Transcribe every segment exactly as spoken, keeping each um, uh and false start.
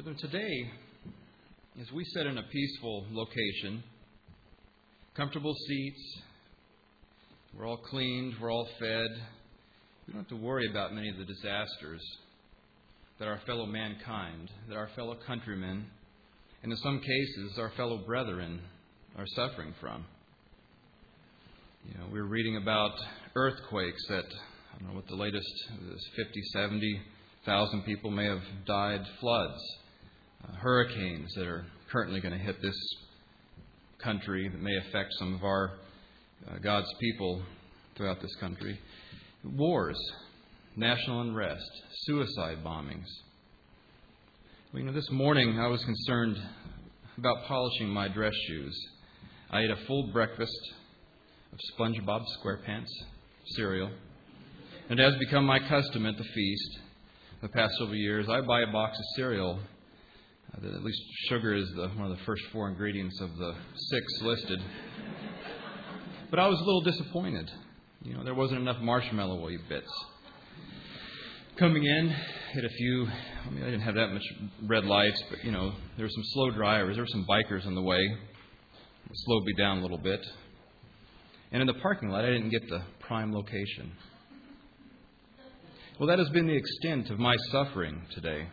Brethren, today, as we sit in a peaceful location, comfortable seats, we're all cleaned, we're all fed, we don't have to worry about many of the disasters that our fellow mankind, that our fellow countrymen, and in some cases, our fellow brethren are suffering from. You know, we're reading about earthquakes that, I don't know what the latest is, fifty, seventy thousand people may have died, floods, uh, hurricanes that are currently going to hit this country that may affect some of our uh, God's people throughout this country. Wars, national unrest, suicide bombings. Well, you know, this morning I was concerned about polishing my dress shoes. I ate a full breakfast of SpongeBob SquarePants cereal. And it has become my custom at the feast the past several years. I buy a box of cereal uh, that at least sugar is the, one of the first four ingredients of the six listed. But I was a little disappointed. You know, there wasn't enough marshmallowy bits. Coming in, hit a few, I mean, I didn't have that much red lights, but, you know, there were some slow drivers. There were some bikers on the way. It slowed me down a little bit. And in the parking lot, I didn't get the prime location. Well, that has been the extent of my suffering today.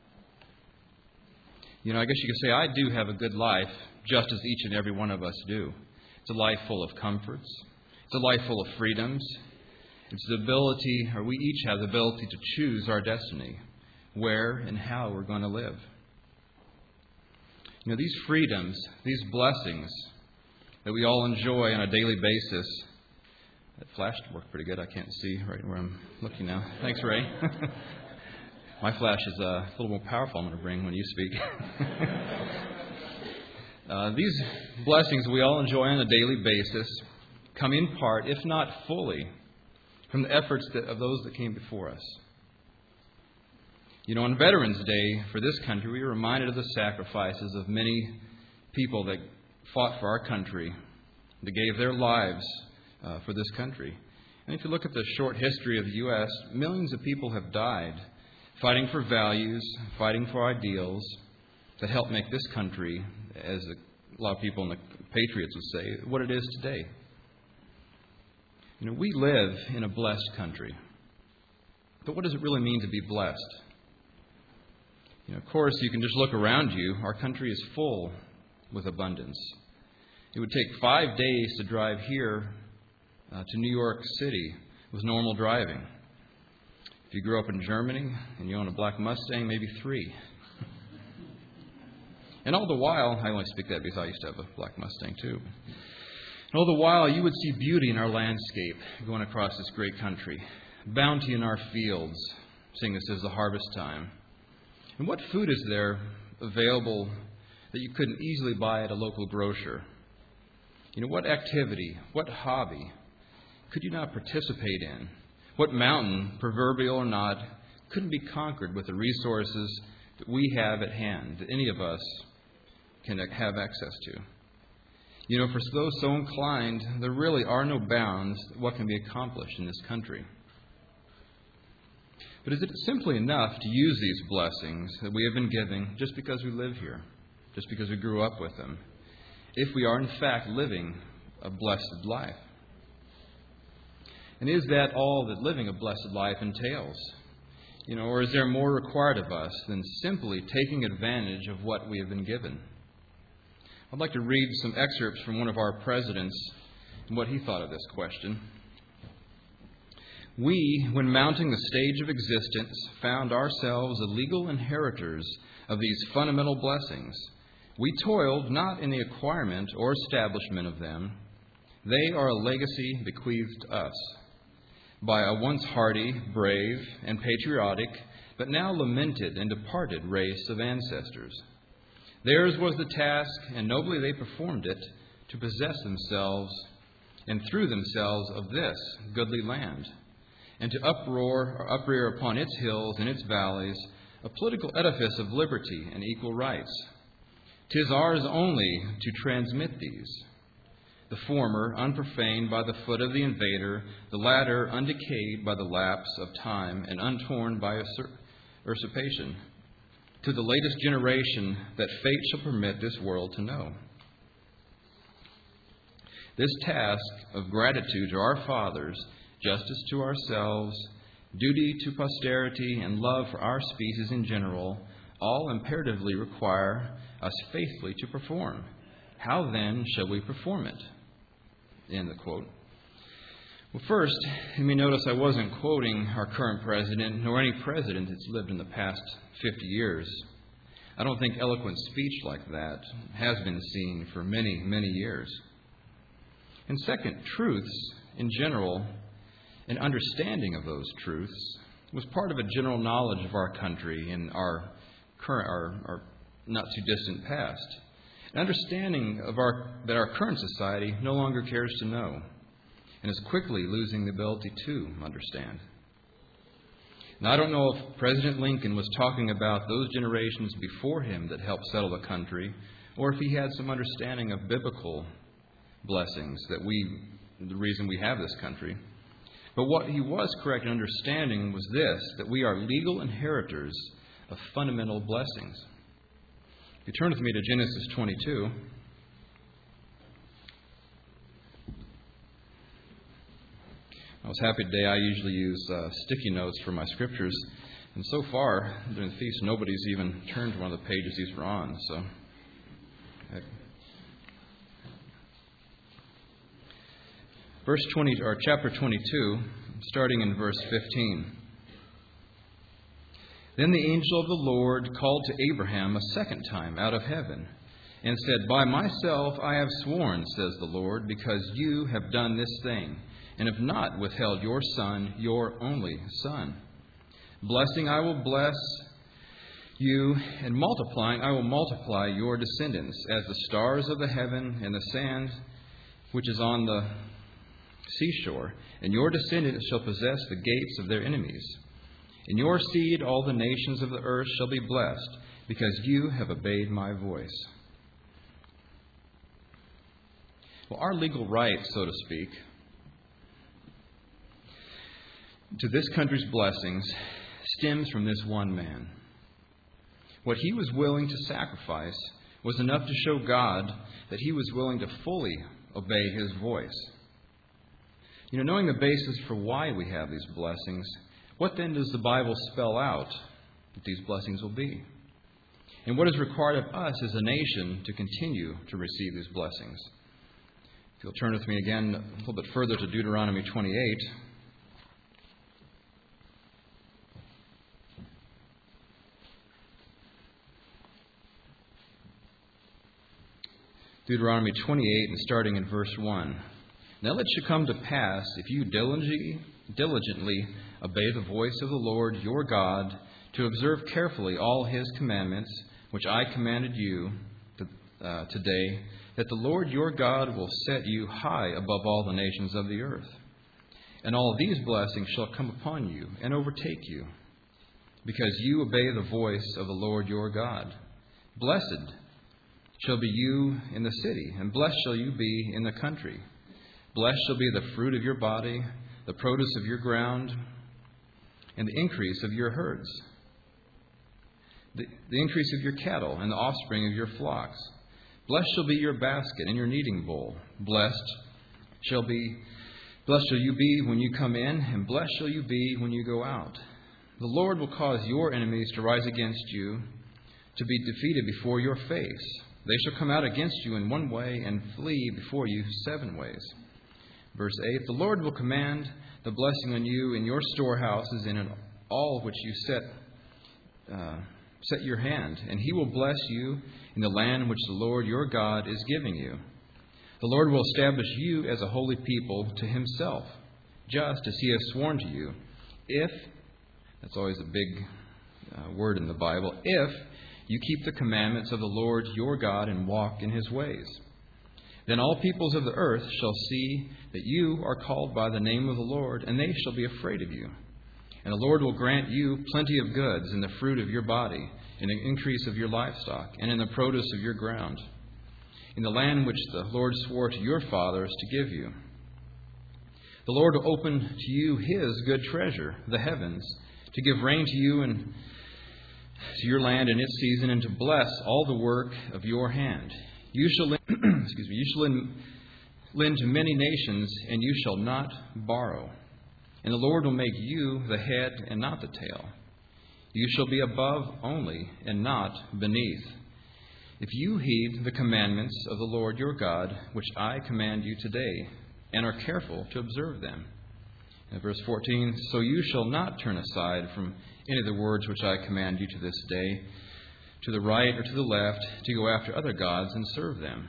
You know, I guess you could say I do have a good life, just as each and every one of us do. It's a life full of comforts. It's a life full of freedoms. It's the ability, or we each have the ability to choose our destiny, where and how we're going to live. You know, these freedoms, these blessings that we all enjoy on a daily basis. That flash worked pretty good. I can't see right where I'm looking now. Thanks, Ray. My flash is uh, a little more powerful, I'm going to bring when you speak. uh, these blessings we all enjoy on a daily basis come in part, if not fully, from the efforts that, of those that came before us. You know, on Veterans Day for this country, we are reminded of the sacrifices of many people that fought for our country, that gave their lives uh, for this country. And if you look at the short history of the U S, millions of people have died fighting for values, fighting for ideals that help make this country, as a lot of people in the Patriots would say, what it is today. You know, we live in a blessed country. But what does it really mean to be blessed? You know, of course, you can just look around you. Our country is full with abundance. It would take five days to drive here uh, to New York City with normal driving. If you grew up in Germany and you own a black Mustang, maybe three. And all the while, I only speak that because I used to have a black Mustang too. And all the while, you would see beauty in our landscape going across this great country. Bounty in our fields, seeing this as the harvest time. And what food is there available that you couldn't easily buy at a local grocer? You know, what activity, what hobby could you not participate in? What mountain, proverbial or not, couldn't be conquered with the resources that we have at hand, that any of us can have access to? You know, for those so inclined, there really are no bounds to what can be accomplished in this country. But is it simply enough to use these blessings that we have been given just because we live here, just because we grew up with them, if we are in fact living a blessed life? And is that all that living a blessed life entails? You know, or is there more required of us than simply taking advantage of what we have been given? I'd like to read some excerpts from one of our presidents and what he thought of this question. We, when mounting the stage of existence, found ourselves the legal inheritors of these fundamental blessings. We toiled not in the acquirement or establishment of them. They are a legacy bequeathed to us by a once hardy, brave, and patriotic, but now lamented and departed race of ancestors. Theirs was the task, and nobly they performed it, to possess themselves and through themselves of this goodly land, and to uproar or uprear upon its hills and its valleys a political edifice of liberty and equal rights. 'Tis ours only to transmit these, the former unprofaned by the foot of the invader, the latter undecayed by the lapse of time and untorn by usurpation. to the latest generation that fate shall permit this world to know. This task of gratitude to our fathers, justice to ourselves, duty to posterity, and love for our species in general, all imperatively require us faithfully to perform. How then shall we perform it? End the quote. Well, first, you may notice I wasn't quoting our current president, nor any president that's lived in the past fifty years. I don't think eloquent speech like that has been seen for many, many years. And second, truths in general, and understanding of those truths, was part of a general knowledge of our country in our current, our, our not too distant past. An understanding of our that our current society no longer cares to know, and is quickly losing the ability to understand. Now, I don't know if President Lincoln was talking about those generations before him that helped settle the country, or if he had some understanding of biblical blessings that we, the reason we have this country. But what he was correct in understanding was this, that we are legal inheritors of fundamental blessings. If you turn with me to Genesis twenty-two. I was happy today. I usually use uh, sticky notes for my scriptures. And so far, during the feast, nobody's even turned to one of the pages these were on. So, verse twenty, or chapter twenty-two, starting in verse fifteen. Then the angel of the Lord called to Abraham a second time out of heaven, and said, By myself I have sworn, says the Lord, because you have done this thing, and have not withheld your son, your only son. Blessing I will bless you, and multiplying I will multiply your descendants, as the stars of the heaven and the sand which is on the seashore, and your descendants shall possess the gates of their enemies. In your seed all the nations of the earth shall be blessed, because you have obeyed my voice. Well, our legal right, so to speak, to this country's blessings stems from this one man. What he was willing to sacrifice was enough to show God that he was willing to fully obey his voice. You know, knowing the basis for why we have these blessings, what then does the Bible spell out that these blessings will be? And what is required of us as a nation to continue to receive these blessings? If you'll turn with me again a little bit further to Deuteronomy twenty-eight. Deuteronomy twenty-eight, and starting in verse one. Now it shall come to pass, if you diligently, diligently obey the voice of the Lord your God, to observe carefully all his commandments, which I commanded you to, uh, today, that the Lord your God will set you high above all the nations of the earth. And all these blessings shall come upon you and overtake you, because you obey the voice of the Lord your God. Blessed shall be you in the city, and blessed shall you be in the country. Blessed shall be the fruit of your body, the produce of your ground, and the increase of your herds, the, the increase of your cattle, and the offspring of your flocks. Blessed shall be your basket and your kneading bowl. Blessed shall be, blessed shall you be when you come in, and blessed shall you be when you go out. The Lord will cause your enemies to rise against you, to be defeated before your face. They shall come out against you in one way and flee before you seven ways. Verse eight, the Lord will command the blessing on you in your storehouses and in all which you set uh, set your hand, and he will bless you in the land which the Lord your God is giving you. The Lord will establish you as a holy people to himself, just as he has sworn to you, if, that's always a big uh, word in the Bible, if you keep the commandments of the Lord your God and walk in his ways. Then all peoples of the earth shall see that you are called by the name of the Lord, and they shall be afraid of you. And the Lord will grant you plenty of goods in the fruit of your body, in the increase of your livestock, and in the produce of your ground, in the land which the Lord swore to your fathers to give you. The Lord will open to you his good treasure, the heavens, to give rain to you and to your land in its season, and to bless all the work of your hand. You shall lend, excuse me, you shall lend, lend to many nations, and you shall not borrow. And the Lord will make you the head and not the tail. You shall be above only, and not beneath. If you heed the commandments of the Lord your God, which I command you today, and are careful to observe them. And verse fourteen, so you shall not turn aside from any of the words which I command you to this day, to the right or to the left, to go after other gods and serve them.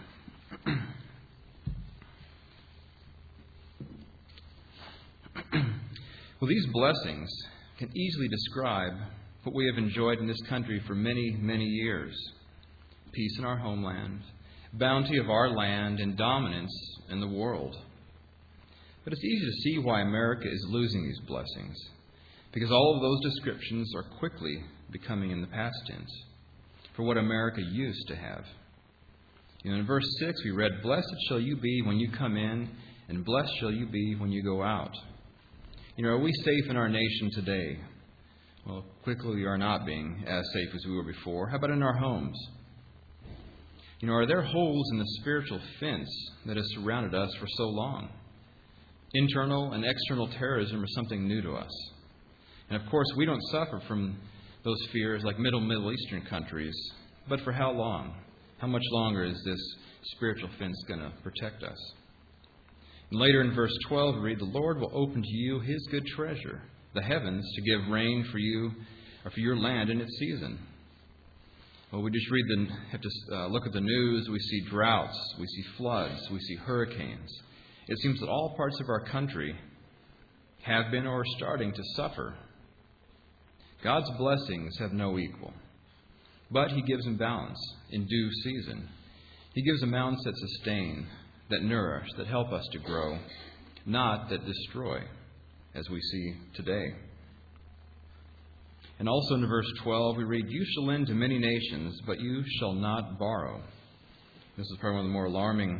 Well, these blessings can easily describe what we have enjoyed in this country for many, many years. Peace in our homeland, bounty of our land, and dominance in the world. But it's easy to see why America is losing these blessings, because all of those descriptions are quickly becoming in the past tense for what America used to have. You know, in verse six we read, blessed shall you be when you come in, and blessed shall you be when you go out. You know, are we safe in our nation today? Well, quickly we are not being as safe as we were before. How about in our homes? You know, are there holes in the spiritual fence that has surrounded us for so long? Internal and external terrorism are something new to us. And of course, we don't suffer from those fears like Middle Middle Eastern countries. But for how long? How much longer is this spiritual fence going to protect us? And later in verse twelve, we read, the Lord will open to you His good treasure, the heavens, to give rain for you, or for your land in its season. Well, we just read the, have to uh, look at the news. We see droughts, we see floods, we see hurricanes. It seems that all parts of our country have been or are starting to suffer. God's blessings have no equal, but He gives them balance in due season. He gives amounts that sustain, that nourish, that help us to grow, not that destroy, as we see today. And also in verse twelve, we read, you shall lend to many nations, but you shall not borrow. This is probably one of the more alarming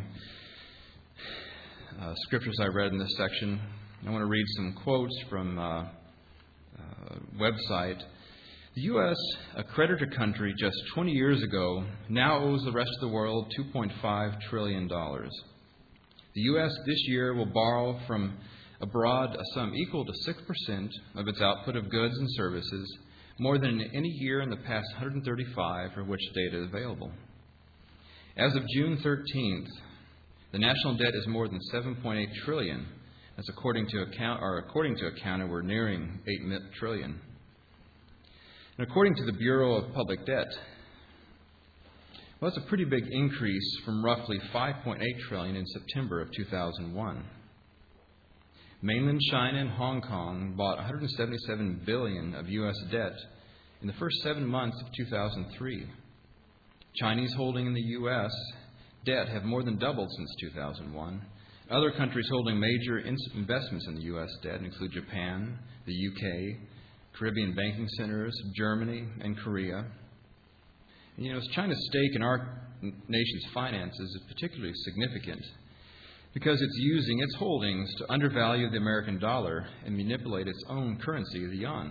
uh, scriptures I read in this section. I want to read some quotes from a uh, uh, website. The U S, a creditor country just twenty years ago, now owes the rest of the world two point five trillion dollars. The U S this year will borrow from abroad a sum equal to six percent of its output of goods and services, more than in any year in the past one hundred thirty-five for which data is available. As of June thirteenth, the national debt is more than seven point eight trillion dollars. That's according to account, or according to accounting, we're nearing eight trillion dollars. And according to the Bureau of Public Debt, well, that's a pretty big increase from roughly five point eight trillion dollars in September of two thousand one. Mainland China and Hong Kong bought one hundred seventy-seven billion dollars of U S debt in the first seven months of two thousand three. Chinese holding in the U S debt have more than doubled since two thousand one. Other countries holding major investments in the U S debt include Japan, the U K, Caribbean banking centers, Germany, and Korea. And, you know, China's stake in our nation's finances is particularly significant because it's using its holdings to undervalue the American dollar and manipulate its own currency, the yuan.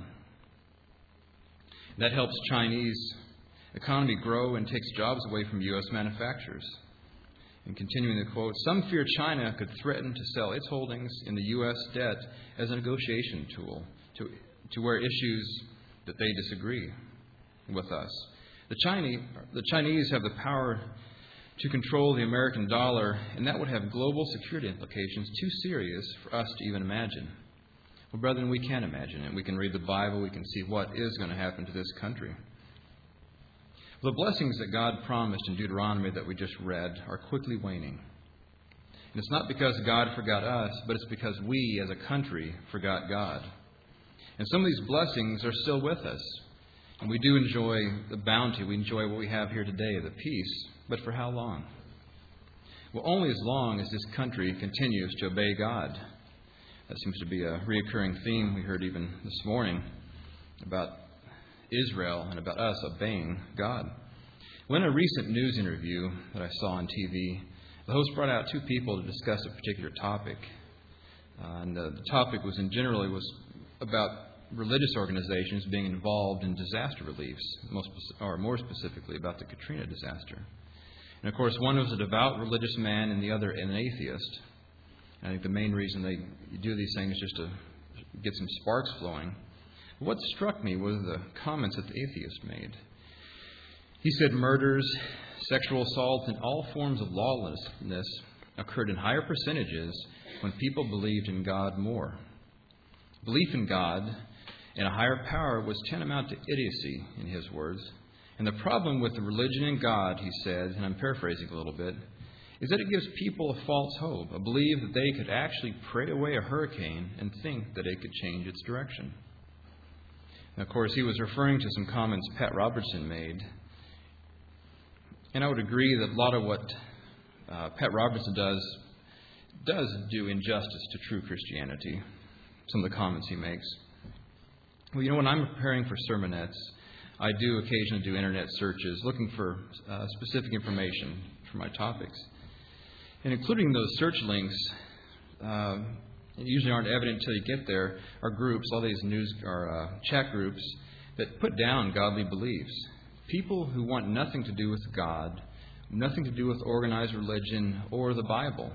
That helps Chinese economy grow and takes jobs away from U S manufacturers. And continuing the quote, some fear China could threaten to sell its holdings in the U S debt as a negotiation tool to, to where issues that they disagree with us. The Chinese, the Chinese have the power to control the American dollar, and that would have global security implications too serious for us to even imagine. Well, brethren, we can imagine it. We can read the Bible. We can see what is going to happen to this country. The blessings that God promised in Deuteronomy that we just read are quickly waning. And it's not because God forgot us, but it's because we as a country forgot God. And some of these blessings are still with us. And we do enjoy the bounty. We enjoy what we have here today, the peace. But for how long? Well, only as long as this country continues to obey God. That seems to be a reoccurring theme we heard even this morning about Israel and about us obeying God. Well, in a recent news interview that I saw on T V, the host brought out two people to discuss a particular topic. Uh, and the, the topic was in generally was about religious organizations being involved in disaster reliefs, most, or more specifically about the Katrina disaster. And of course, one was a devout religious man and the other an atheist. And I think the main reason they do these things is just to get some sparks flowing. What struck me was the comments that the atheist made. He said murders, sexual assault, and all forms of lawlessness occurred in higher percentages when people believed in God more. Belief in God and a higher power was tantamount to idiocy, in his words. And the problem with the religion in God, he said, and I'm paraphrasing a little bit, is that it gives people a false hope, a belief that they could actually pray away a hurricane and think that it could change its direction. And of course, he was referring to some comments Pat Robertson made. And I would agree that a lot of what uh, Pat Robertson does does do injustice to true Christianity, some of the comments he makes. Well, you know, when I'm preparing for sermonettes, I do occasionally do internet searches looking for uh, specific information for my topics. And including those search links, uh, usually aren't evident until you get there, are groups, all these news or uh, chat groups that put down godly beliefs. People who want nothing to do with God, nothing to do with organized religion or the Bible.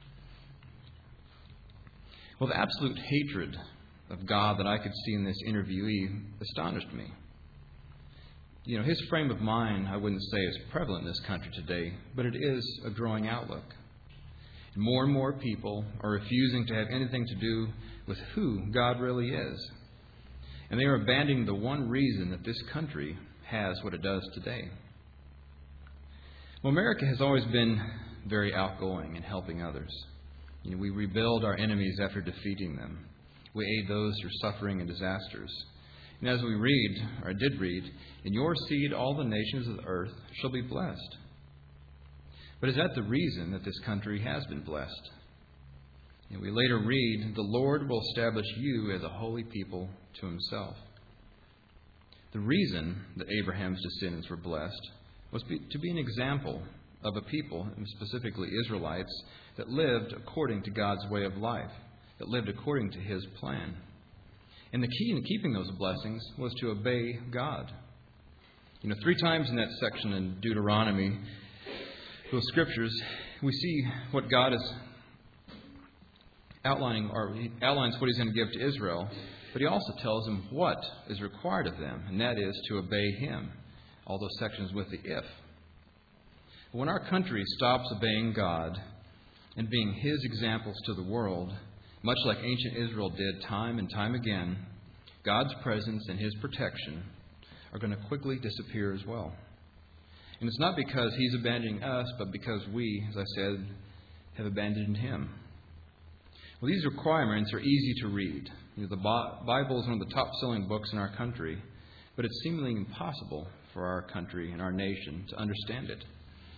Well, the absolute hatred of God that I could see in this interviewee astonished me. You know, his frame of mind, I wouldn't say is prevalent in this country today, but it is a growing outlook. More and more people are refusing to have anything to do with who God really is. And they are abandoning the one reason that this country has what it does today. Well, America has always been very outgoing in helping others. You know, we rebuild our enemies after defeating them. We aid those through suffering and disasters. And as we read, or I did read, in your seed all the nations of the earth shall be blessed. But is that the reason that this country has been blessed? And we later read, the Lord will establish you as a holy people to himself. The reason that Abraham's descendants were blessed was to be an example of a people, and specifically Israelites, that lived according to God's way of life, that lived according to his plan. And the key in keeping those blessings was to obey God. You know, three times in that section in Deuteronomy, those scriptures, we see what God is outlining, or he outlines what he's going to give to Israel, but he also tells them what is required of them, and that is to obey him. All those sections with the if. When our country stops obeying God and being his examples to the world, much like ancient Israel did time and time again, God's presence and his protection are going to quickly disappear as well. And it's not because he's abandoning us, but because we, as I said, have abandoned him. Well, these requirements are easy to read. You know, the Bible is one of the top-selling books in our country, but it's seemingly impossible for our country and our nation to understand it.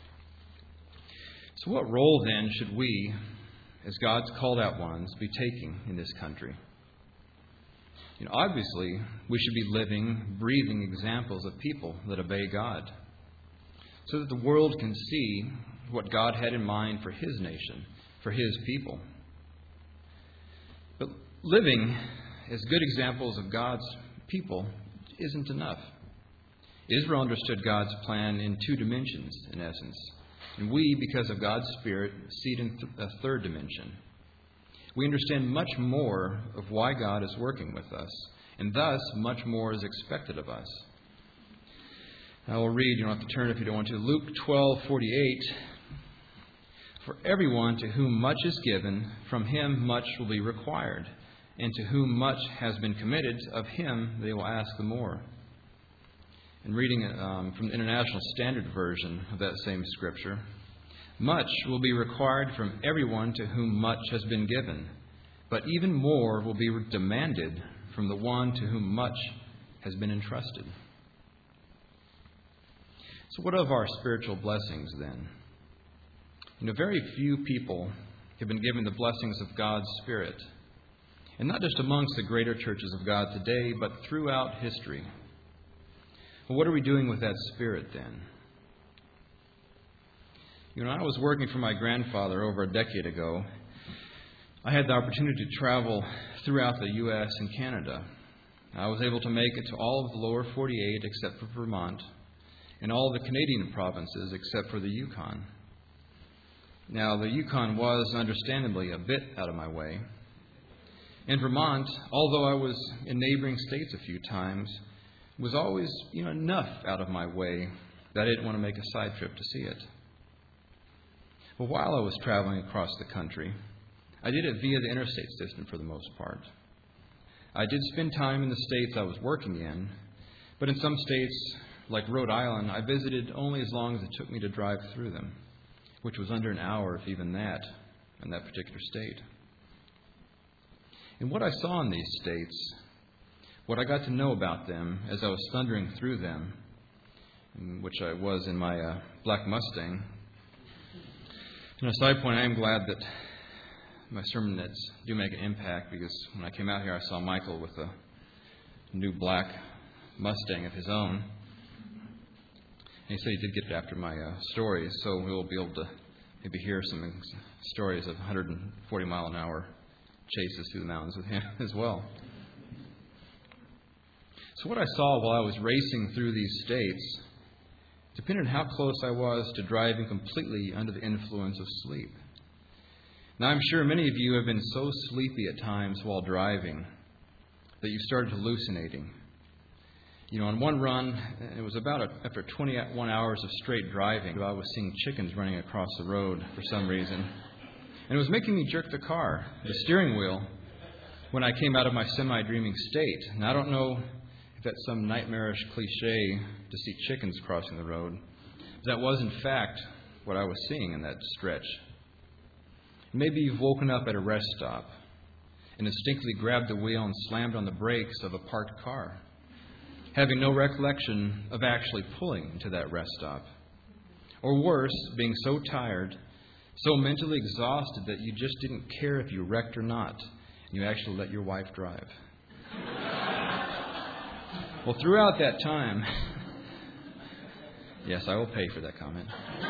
So what role, then, should we, as God's called out ones, be taking in this country? You know, obviously, we should be living, breathing examples of people that obey God, so that the world can see what God had in mind for his nation, for his people. But living as good examples of God's people isn't enough. Israel understood God's plan in two dimensions, in essence. And we, because of God's Spirit, see it in th- a third dimension. We understand much more of why God is working with us, and thus much more is expected of us. I will read, you don't have to turn if you don't want to, Luke twelve forty-eight. For everyone to whom much is given, from him much will be required. And to whom much has been committed, of him they will ask the more. And reading um, from the International Standard Version of that same scripture, much will be required from everyone to whom much has been given, but even more will be demanded from the one to whom much has been entrusted. So what of our spiritual blessings then? You know, very few people have been given the blessings of God's Spirit, and not just amongst the greater churches of God today, but throughout history. Well, what are we doing with that Spirit then? You know, I was working for my grandfather over a decade ago. I had the opportunity to travel throughout the U S and Canada. I was able to make it to all of the lower forty-eight except for Vermont, and all of the Canadian provinces except for the Yukon. Now, the Yukon was understandably a bit out of my way. In Vermont, although I was in neighboring states a few times, was always, you know, enough out of my way that I didn't want to make a side trip to see it. But while I was traveling across the country, I did it via the interstate system for the most part. I did spend time in the states I was working in, but in some states, like Rhode Island, I visited only as long as it took me to drive through them, which was under an hour, if even that, in that particular state. And what I saw in these states, what I got to know about them as I was thundering through them, which I was in my uh, black Mustang. On a side point, I am glad that my sermon notes do make an impact, because when I came out here, I saw Michael with a new black Mustang of his own. And he said he did get it after my uh, stories, so we'll be able to maybe hear some stories of one hundred forty mile an hour chases through the mountains with him as well. So what I saw while I was racing through these states depended on how close I was to driving completely under the influence of sleep. Now, I'm sure many of you have been so sleepy at times while driving that you started hallucinating. You know, on one run, it was about a, after twenty-one hours of straight driving, I was seeing chickens running across the road for some reason. And it was making me jerk the car, the steering wheel, when I came out of my semi-dreaming state. And I don't know if that's some nightmarish cliche to see chickens crossing the road. That was, in fact, what I was seeing in that stretch. Maybe you've woken up at a rest stop and instinctively grabbed the wheel and slammed on the brakes of a parked car, having no recollection of actually pulling into that rest stop. Or worse, being so tired, so mentally exhausted that you just didn't care if you wrecked or not, and you actually let your wife drive. Well, throughout that time, yes, I will pay for that comment.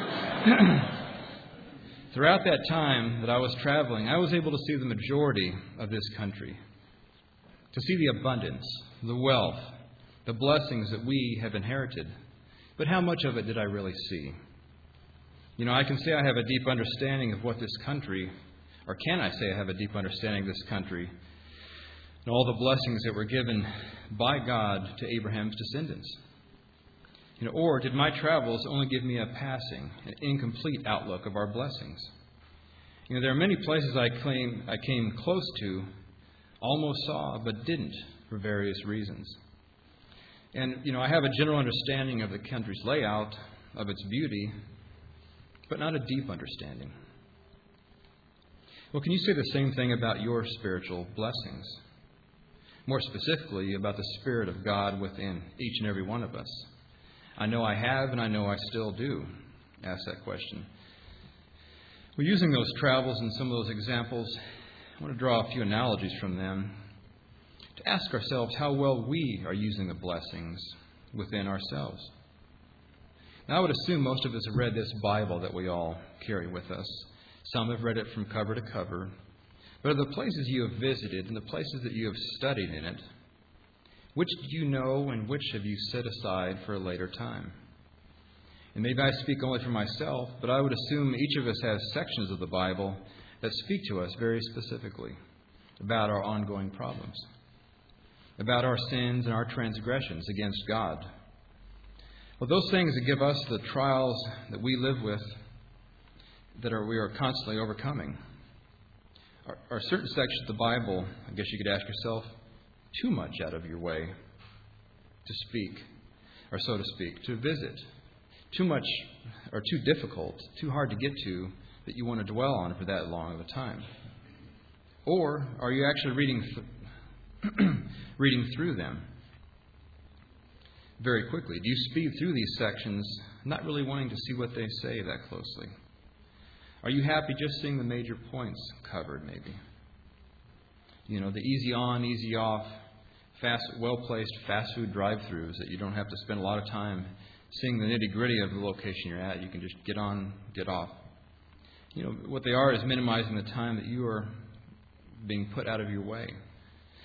Throughout that time that I was traveling, I was able to see the majority of this country, to see the abundance, the wealth, the blessings that we have inherited. But how much of it did I really see? You know, I can say I have a deep understanding of what this country, or can I say I have a deep understanding of this country and all the blessings that were given by God to Abraham's descendants? You know, or did my travels only give me a passing, an incomplete outlook of our blessings? You know, there are many places I claim I came close to, almost saw, but didn't for various reasons. And, you know, I have a general understanding of the country's layout, of its beauty, but not a deep understanding. Well, can you say the same thing about your spiritual blessings? More specifically, about the Spirit of God within each and every one of us. I know I have, and I know I still do ask that question. Well, using those travels and some of those examples, I want to draw a few analogies from them to ask ourselves how well we are using the blessings within ourselves. Now, I would assume most of us have read this Bible that we all carry with us. Some have read it from cover to cover. But of the places you have visited and the places that you have studied in it, which do you know and which have you set aside for a later time? And maybe I speak only for myself, but I would assume each of us has sections of the Bible that speak to us very specifically about our ongoing problems, about our sins and our transgressions against God. Well, those things that give us the trials that we live with, that are we are constantly overcoming, are, are certain sections of the Bible, I guess you could ask yourself, too much out of your way to speak, or so to speak, to visit? Too much, or too difficult, too hard to get to, that you want to dwell on for that long of a time? Or are you actually reading th- reading through them very quickly? Do you speed through these sections, not really wanting to see what they say that closely? Are you happy just seeing the major points covered, maybe? You know, the easy on, easy off, fast, well-placed fast food drive-thrus that you don't have to spend a lot of time seeing the nitty-gritty of the location you're at. You can just get on, get off. You know, what they are is minimizing the time that you are being put out of your way.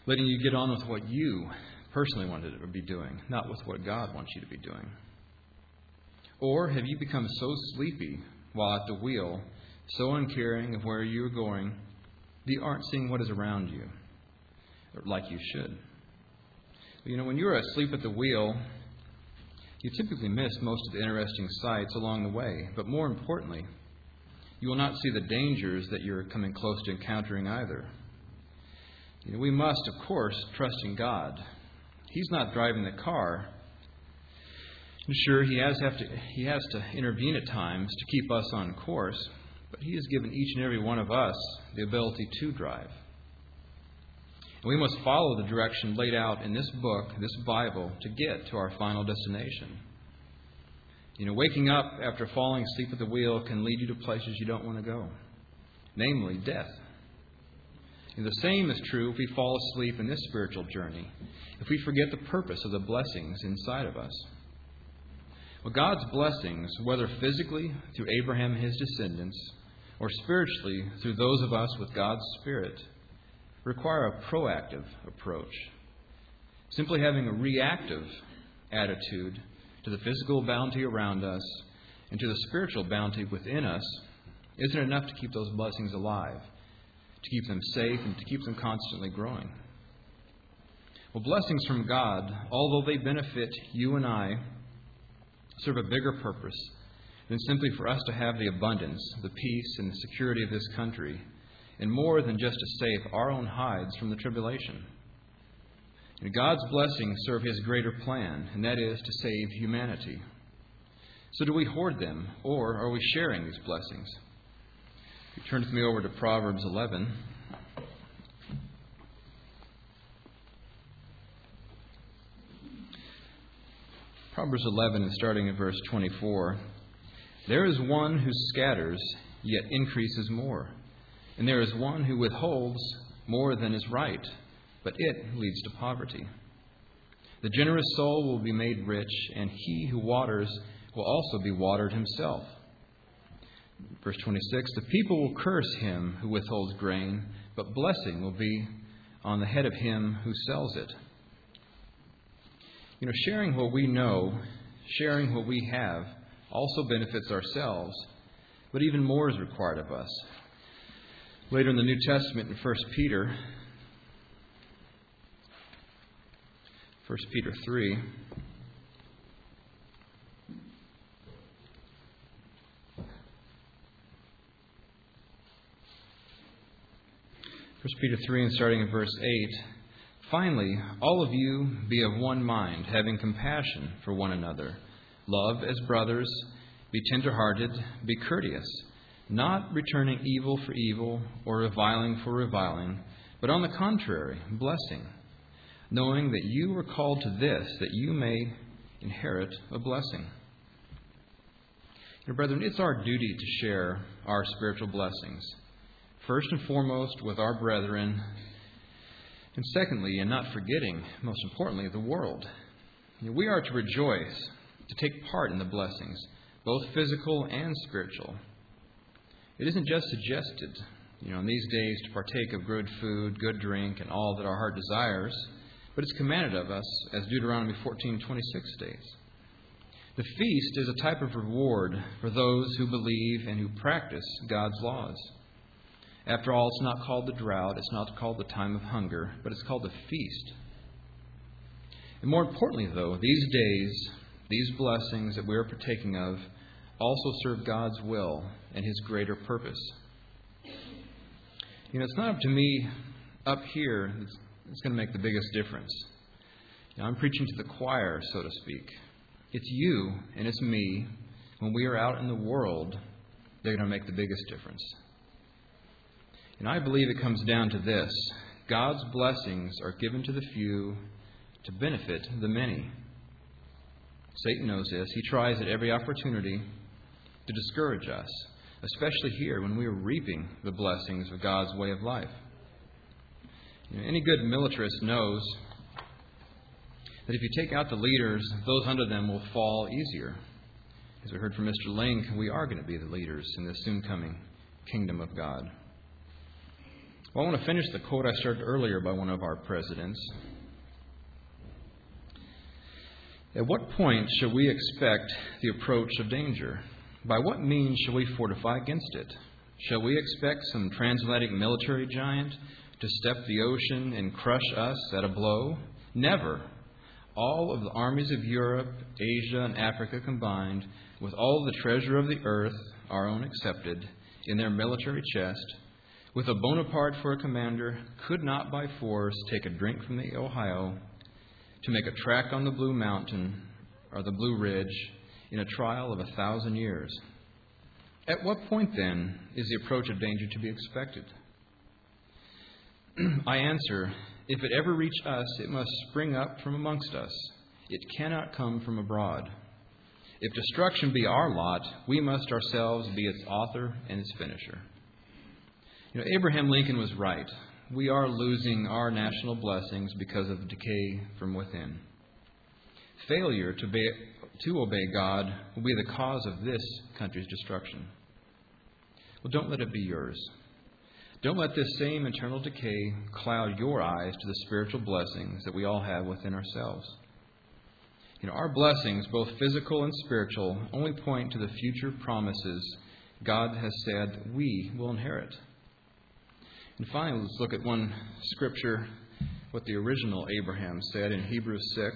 letting you get on with what you personally wanted to be doing, not with what God wants you to be doing? Or have you become so sleepy while at the wheel, so uncaring of where you are going, that you aren't seeing what is around you, like you should? You know, when you're asleep at the wheel, you typically miss most of the interesting sights along the way. But more importantly, you will not see the dangers that you're coming close to encountering either. You know, we must, of course, trust in God. He's not driving the car. And sure, he has, have to, he has to intervene at times to keep us on course, but He has given each and every one of us the ability to drive. And we must follow the direction laid out in this book, this Bible, to get to our final destination. You know, waking up after falling asleep at the wheel can lead you to places you don't want to go, namely death. And the same is true if we fall asleep in this spiritual journey, if we forget the purpose of the blessings inside of us. Well, God's blessings, whether physically through Abraham and his descendants, or spiritually through those of us with God's Spirit, require a proactive approach. Simply having a reactive attitude to the physical bounty around us and to the spiritual bounty within us isn't enough to keep those blessings alive, to keep them safe, and to keep them constantly growing. Well, blessings from God, although they benefit you and I, serve a bigger purpose than simply for us to have the abundance, the peace, and the security of this country, and more than just to save our own hides from the tribulation. And God's blessings serve His greater plan, and that is to save humanity. So do we hoard them, or are we sharing these blessings? If you turn with me over to Proverbs eleven. Proverbs eleven is starting at verse twenty-four. There is one who scatters, yet increases more. And there is one who withholds more than is right, but it leads to poverty. The generous soul will be made rich, and he who waters will also be watered himself. Verse twenty-six, the people will curse him who withholds grain, but blessing will be on the head of him who sells it. You know, sharing what we know, sharing what we have, also benefits ourselves, but even more is required of us. Later in the New Testament, in First Peter, First Peter three, First Peter three, and starting at verse eight, finally, all of you be of one mind, having compassion for one another. Love as brothers, be tender-hearted, be courteous, not returning evil for evil or reviling for reviling, but on the contrary, blessing, knowing that you were called to this, that you may inherit a blessing. Your brethren, it's our duty to share our spiritual blessings, first and foremost with our brethren, and secondly, and not forgetting, most importantly, the world. We are to rejoice, to take part in the blessings, both physical and spiritual. It isn't just suggested, you know, in these days to partake of good food, good drink, and all that our heart desires, but it's commanded of us, as Deuteronomy fourteen twenty-six states. The feast is a type of reward for those who believe and who practice God's laws. After all, it's not called the drought, it's not called the time of hunger, but it's called the feast. And more importantly, though, these days, these blessings that we are partaking of also serve God's will and His greater purpose. You know, it's not up to me up here that's, that's going to make the biggest difference. You know, I'm preaching to the choir, so to speak. It's you and it's me, when we are out in the world, they're going to make the biggest difference. And I believe it comes down to this. God's blessings are given to the few to benefit the many. Satan knows this. He tries at every opportunity to discourage us, especially here when we are reaping the blessings of God's way of life. You know, any good militarist knows that if you take out the leaders, those under them will fall easier. As we heard from Mister Link, we are going to be the leaders in this soon coming kingdom of God. Well, I want to finish the quote I started earlier by one of our presidents. At what point shall we expect the approach of danger? By what means shall we fortify against it? Shall we expect some transatlantic military giant to step the ocean and crush us at a blow? Never. All of the armies of Europe, Asia, and Africa combined, with all the treasure of the earth, our own excepted, in their military chest, with a Bonaparte for a commander, could not by force take a drink from the Ohio to make a track on the Blue Mountain or the Blue Ridge in a trial of a thousand years. At what point, then, is the approach of danger to be expected? I answer, if it ever reach us, it must spring up from amongst us. It cannot come from abroad. If destruction be our lot, we must ourselves be its author and its finisher. You know, Abraham Lincoln was right. We are losing our national blessings because of decay from within. Failure to obey, to obey God will be the cause of this country's destruction. Well, don't let it be yours. Don't let this same internal decay cloud your eyes to the spiritual blessings that we all have within ourselves. You know, our blessings, both physical and spiritual, only point to the future promises God has said we will inherit. And finally, let's look at one scripture, what the original Abraham said in Hebrews six.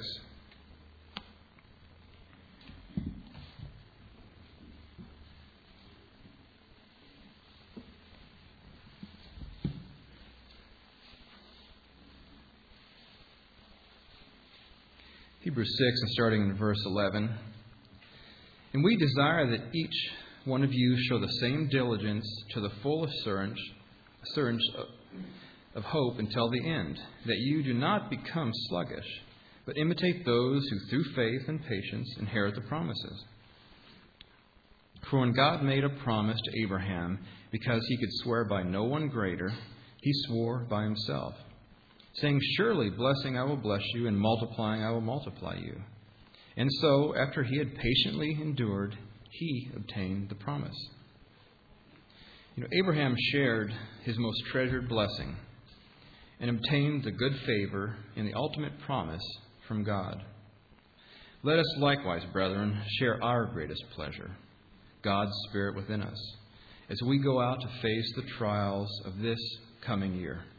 Hebrews six, and starting in verse eleven. And we desire that each one of you show the same diligence to the full assurance, assurance of, of hope until the end, that you do not become sluggish, but imitate those who through faith and patience inherit the promises. For when God made a promise to Abraham, because he could swear by no one greater, he swore by himself, saying, surely blessing I will bless you, and multiplying I will multiply you. And so, after he had patiently endured, he obtained the promise. You know, Abraham shared his most treasured blessing and obtained the good favor and the ultimate promise from God. Let us likewise, brethren, share our greatest pleasure, God's Spirit within us, as we go out to face the trials of this coming year.